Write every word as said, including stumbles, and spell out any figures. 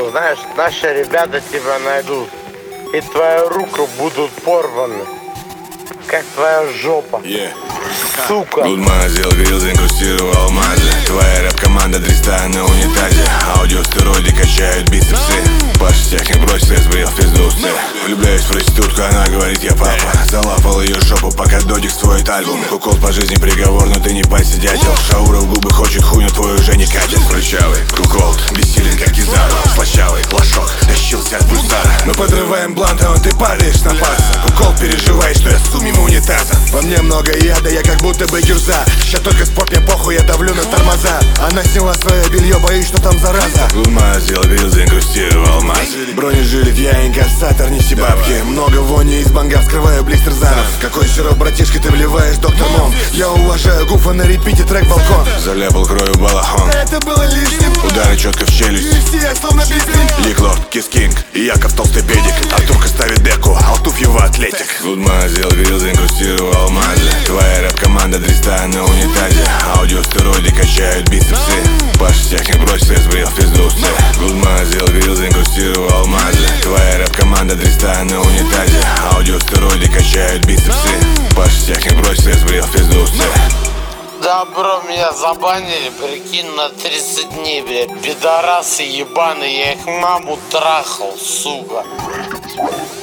что, знаешь, наши ребята тебя найдут, и твою руку будут порваны, как твоя жопа. Yeah. Сука. Гудмазил, грилз, инкрустировал алмазы. Твоя рэп-команда дриста на унитазе. Аудиостероиды качают бицепсы. Паша техник бросил, я сбрил в пизду усы. Влюбляюсь в проститутку, она говорит, я папа. Залапал ее жопу, пока додик сводит альбом. Кукол по жизни приговор, но ты не пайся, дятел. Шаура в губы хочет, хуйню твою уже не катит. Кручавый, кукол, бессилен как Кизару. Слащавый, лошок, тащился от пульсара. Мы подрываем блант, а он ты падаешь на пас. Кукол переживает, что я су мимо унитаза. Во мне много яда, я как будто бы гюрза. Ща только спорт, мне похуй, я давлю на тормоза. Она сняла свое белье, боюсь, что там зараза. Гудмазил, грилз, инкрустировал алмаз. Бронежилет, я инкассатор, неси бабки. Много вони из банга, вскрываю блистер занов. Какой сироп, братишка, ты вливаешь, доктор Мом? Я уважаю Гуфа, на репите трек балкон. Заляпал кровью балахон. Это было лишним. Удары четко в челюсть. Все, я словно пиздин. Ликлорд, Кис-Кинг и Яков толстый педик. Артурка ставит деку, Алтуф его атлетик. Гудмазил, грилз, инкрустировал алмазы. Твоя рэп-команда дриста на унитазе. Аудиостероиды качают бицепсы. Паша техник бросил, я сбрил в пизду усы. Гудмазил, грилз, инкрустировал алмазы. Твоя рэп-команда дриста на унитазе. Аудиостероиды качают бицепсы. Паша техник бросил, я сбрил в пизду усы. Да, бро, меня забанили, прикинь, на тридцать дней, блядь. Пидорасы ебаные, я их маму трахал, сука.